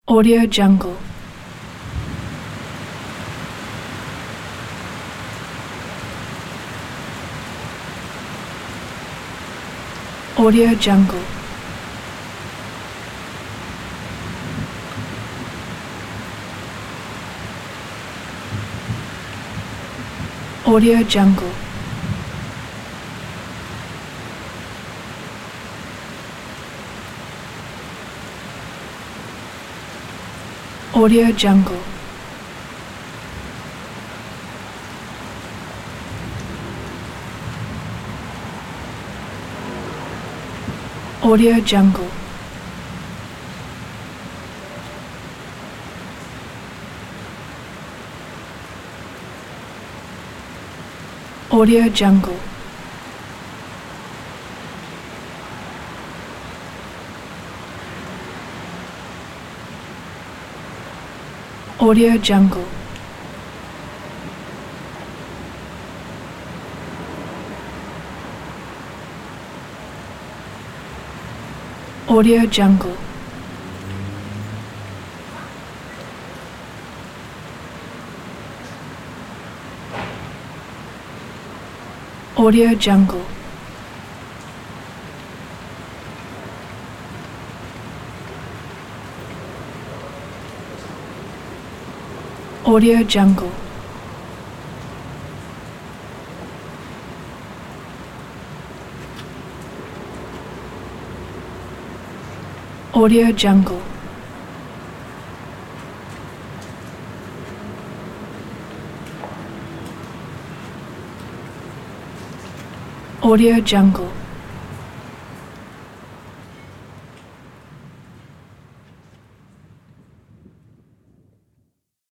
Audio Jungle. Audio Jungle. Audio Jungle. Audio Jungle. Audio Jungle. Audio Jungle. Audio Jungle. Audio Jungle. Audio Jungle. Audio Jungle. Audio Jungle. Audio Jungle.